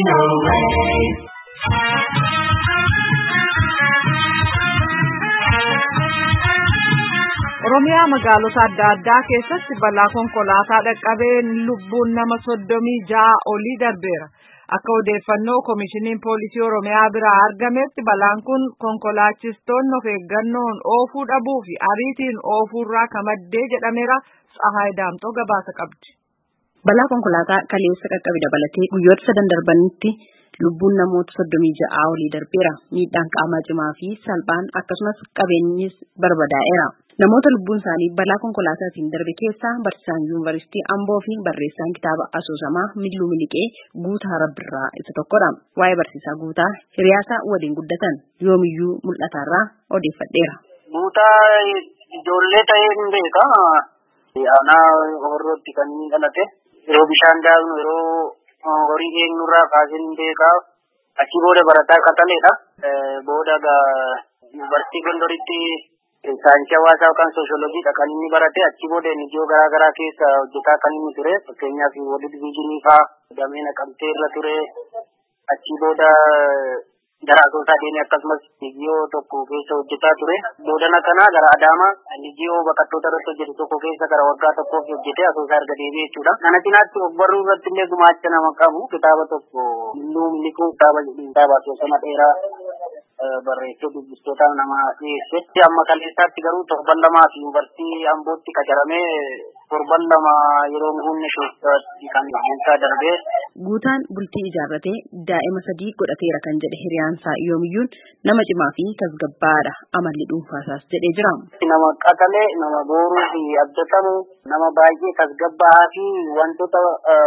Oromiyaa magaalota adda addaa keessatti balaa konkolaataa dhaqqabeen lubbuun nama 36 olii darbeera. Akka odeeffannoo Koomishiniin Poolisii Oromiyaa biraa argametti balaan kun konkolaachistoonni of eeggannoon oofuu dhabuu fi ariitiin oofuurraa kamaddee jedhameera. Tsahaay Daamtoo gabaasa qabdi. Balaa konkolaataa kaleessa qaqqabe dabalatee guyyoota 3 darbanitti lubbuun namoota 36 olii darbeera. Miidhaan qaamaa cimaa fi salphaan akkasumas qabeenyis barbadaa'eera. Namoota lubbuun isaanii balaa konkolaataatiin darbe keessaa barsiisaan yuunivarsiitii Amboo fi barreessaan kitaaba asoosamaa Milluu Miliqee Guutaa Rabbirraa isa tokkodha. Waa'ee barsiisaa Guutaa hiriyaasaa waliin guddatan yoomiyyuu mul'ataarraa odeeffadheera. Guutaa ijoollee ta'ee hin beeka. Aanaa horrootti kan inni dhalate. Yeroo bishaan daaknu yeroo horii eenyurraa kaasee hin beeka. Achi booda barataa qaxaleedha. Booda yuunivarsiitii Gondoritti saayinsii hawaasaa yookaan sooshooloojiidha kan inni barate. Achi booda NGO garaa garaa keessa hojjetaa kan inni ture. Fakkeenyaaf World Vision fa'aa damee Naqamtee irra ture. Achi booda gara Asoosaa deemee akkasumas NGO tokko keessa hojjetaa ture. Boodana kanaa gara Adaamaa NGO baqattoota irratti hojjetu tokko keessa gara waggaa tokkoof hojjetee Asoosaa erga deebi'ee jechuudha. Kana cinaatti ogbarruu irratti illee gumaacha nama qabu kitaaba tokko Milluu Miliquu kitaaba asoosama dheeraa barreessee dubbistootaaf nama dhiyeesse. Amma kaleessaatti garuu torban lamaa fi yuunivarsiitii Ambootti qacaramee torban lama yeroo guunne shootaatti kan isaa darbee. Guutaan bultii ijaarratee daa'ima 3 godhateera kan jedhe hiriyaansaa yoomiyyuun nama cimaa fi tasgabbaadha amalli dhuunfaasaas jedhee jira. Nama qaxalee, nama booruu fi abdatamu, nama baay'ee tasgabbaa fi wantoota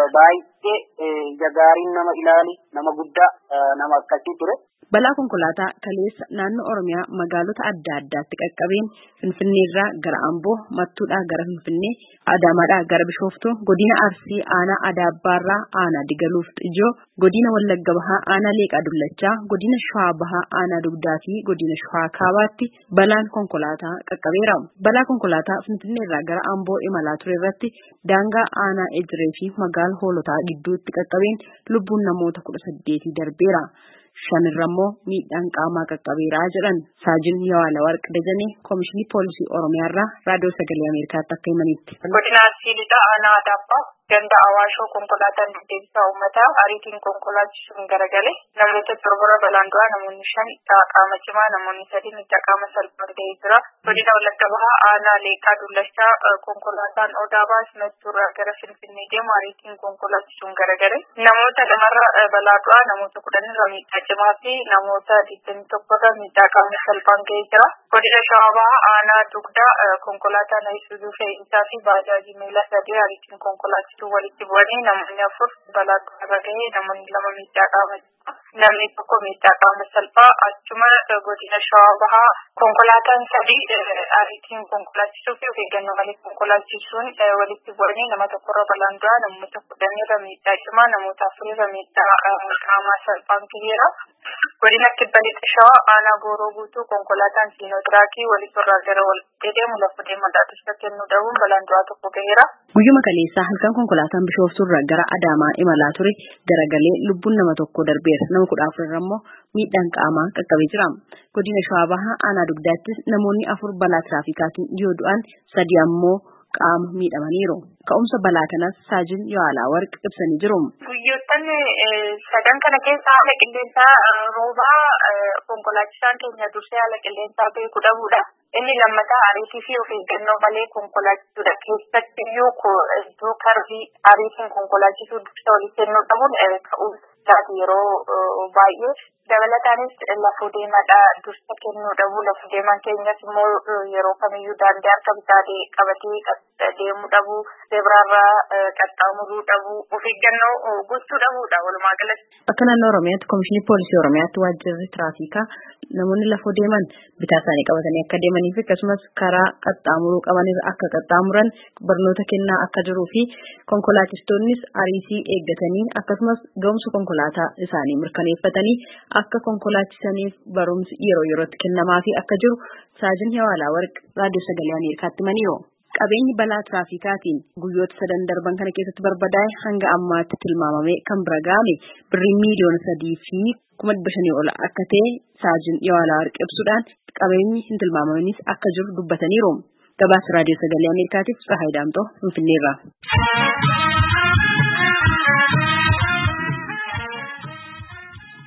baay'ee jagaariin nama ilaali, nama guddaa nama akkasii ture. Balaa konkolaataa kaleessa naannoo Oromiyaa magaalota adda addaatti qaqqabeen Finfinneerraa gara Amboo, Mattuudhaa gara Finfinnee, Adaamaadhaa gara Bishooftoo, godina Arsii aanaa Adaabbaarraa aanaa Digaluuf Xijoo, godina Wallagga Bahaa aanaa Leeqaa Dullachaa, godina Shawaa Bahaa aanaa Dugdaa fi godina Shawaa Kaabaatti balaan konkolaataa qaqqabeera. Balaa konkolaataa Finfinneerraa gara Amboo imalaa ture irratti daangaa aanaa Ejiree fi magaala Hoolotaa gidduutti qaqqabeen lubbuun namoota 18 darbeera. Shamirrammoo miidhaan qaamaa qaqqabeeraa jedhan Saajin Yawaala Warq Dajanee Koomishinii Poolisii Oromiyaarraa Raadiyoo Sagalee Ameerikaatti akka himanitti. Godina Arsii Lixaa aanaa Adaabbaa ganda Awaashoo konkolaataan deddeebisa uummataa ariitiin konkolaachisuun garagale namoota torbora balaan du'aa namoonni 5 qaama cimaa namoonni 3 miidhaa qaama salphaan ga'ee jira. Godina Wallagga Bahaa aanaa Leeqaa Dullachaa konkolaataan Odaa Baas Mattuurraa gara Finfinnee deemu ariitiin konkolaachisuun garagale namoota 2 balaa du'aa namoota 10 irraa miidhaa cimaa fi namoota 21 irraa miidhaa qaama salphaan ga'ee jira. Godina Shawaa Bahaa aanaa Dugdaa konkolaataan Isuuzuu fe'iisaa fi baajaajii miila 3 ariitiin konkolaachisuu walitti bu'anii namoonni 4 balaa irra gahee namoonni 2 miidhaa qaama namni tokko miidhaa qaama salphaa achuma godina Shawaa Bahaa konkolaataan 3 ariitiin konkolaachisuu fi of eeggannoo malee konkolaachisuun walitti bu'anii nama tokkorra balaan du'aa namoota 10 irra miidhaa cimaa namoota 4 irra miidhaa qaama salphaan ga'eera. Godina Kibba Lixa Shawaa aanaa Gooroo Guutuu konkolaataan Siinootiraakii walitti gara walitti deemu lafa deemaa tursa kennuu dhabuun balaan du'aa tokko ga'eera. Guyyuma kaleessaa halkan konkolaataan Bishooftuurraa gara Adaamaa imalaa ture garagalee lubbuun nama tokko darbeera. Nama 14 irra immoo miidhaan qaamaa qaqqabee jira. Godina Shawaa Bahaa aanaa Dugdaattis namoonni 4 balaa tiraafikaatiin yoo du'an 3 ammoo qaama miidhamaniiru. Ka'umsa balaa kanas Saajin Yawaalaa Warq ibsanii jiru. Guyyoottan 3 kana keessa haala qilleensaa roobaa konkolaachisaan keenya dursee haala qilleensaa beekuu dhabuudha. Inni lammataa ariitii fi of eeggannoo malee konkolaachisuudha. Keessatti iyyuu iddoo karbii ariitiin konkolaachisuu dursa walitti kennuu dhabuun ka'umsaati yeroo baay'ee. Dabalataanis lafoo deemaadhaa dursa kennuu dhabuu lafoo deemaan keenyas immoo yeroo kamiyyuu daandii harka bitaa qabatee deemuu dhabuu zebraarraa qaxxaamuruu dhabuu of eeggannoo gochuu dhabuudha walumaa galatti. Akka naannoo Oromiyaatti Koomishinii Poolisii Oromiyaatti waajjirri tiraafikaa namoonni lafoo deeman bitaa isaanii qabatanii akka deemanii fi akkasumas karaa qaxxaamuruu qaban akka qaxxaamuran barnoota kennaa akka jiruu fi konkolaachistoonnis ariitii eeggatanii akkasumas ga'umsa konkolaataa isaanii mirkaneeffatanii akka konkolaachisaniif barumsi yeroo yerootti kennamaa fi akka jiru Saajin Yawaalaa Warq Raadiyoo Sagalee Ameerikaatti himaniiru. qabeenyi balaa tiraafikaatiin guyyoota 3 darban kana keessatti barbadaa'e hanga ammaatti tilmaamame kan bira ga'ame birrii miiliyoona 3,500 ol akka ta'e saajin Yawaalaa ibsuudhaan qabeenyi hin tilmaamamanis akka jiru dubbataniiru. Gabaasa raadiyoo sagalee Ameerikaatiif Tsahaay Daamtoo Finfinneerraa.